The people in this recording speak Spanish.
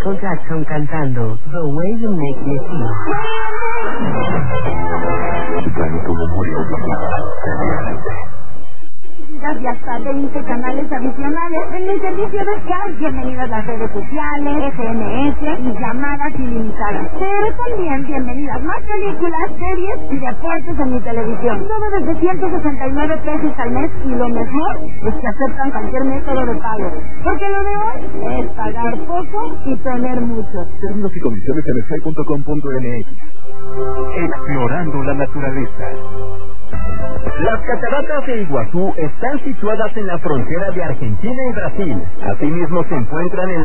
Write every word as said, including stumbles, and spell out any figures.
Michael Jackson cantando The Way You Make Me Feel. Tanto murió y hasta veinte canales adicionales en mi servicio de Sky. Bienvenidas las redes sociales, S M S y llamadas ilimitadas. Pero también bienvenidas más películas, series y deportes en mi televisión. Todo desde ciento sesenta y nueve pesos al mes, y lo mejor es que aceptan cualquier método de pago. Porque lo de hoy es pagar poco y tener mucho. Términos y condiciones en sky punto com punto m x. Explorando la naturaleza. Las cataratas de Iguazú están situadas en la frontera de Argentina y Brasil. Asimismo se encuentran en